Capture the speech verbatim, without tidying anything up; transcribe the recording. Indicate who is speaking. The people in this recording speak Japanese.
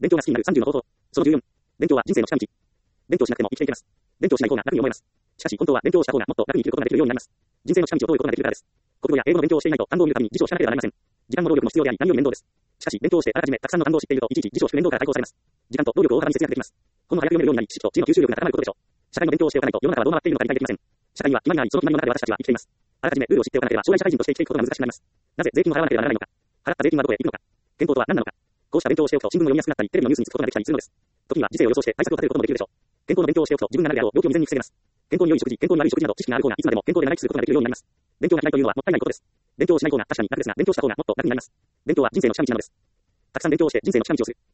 Speaker 1: 勉強が好きになるさんじゅうの方法。そのじゅうよん。勉強は人生の近道。勉強しなくても生きていけます。勉強しない方が楽に思えます。しかし本当は勉強した方がもっと楽に生きることができるようになります。人生の近道をどういうことができるからです。国語や英語の勉強をしていないと単語を見るために辞書を知らなければなりません。時間も労力も必要であり何より面倒です。しかし勉強をしてあらかじめたくさんの単語を知っているといちいち辞書を引く面倒から解放されます。時間と労力を大幅に節約できます。本も早く読めるようになり知識と知の吸収力が高まることでしょう。社会の勉強をしておかないと世の中はどうなっているのか理解できません。社会には決まりがありその決まりの中で私たちは生きています。あらかじめルールを知っておかなければ将来社会人として生きていくことが難しくなります。なぜ税金を払わなければならないのか。払った税金はどこへ行くのか。健康とは何なのか。こうした勉強をしておくと新聞が読みやすくなったりテレビのニュースにつくことができたりするのです。時には時勢を予想して対策を立てることもできるでしょう。健康の勉強をしておくと自分がなるであろう病気を未然に防げます。健康に良い食事、健康に悪い食事など知識がある方がいつまでも健康で長生きすることができるようになります。勉強が嫌いというのはもったいないことです。勉強をしない方が確かに楽ですが勉強した方がもっと楽になります。勉強は人生の近道なのです。たくさん勉強をして人生の近道をする。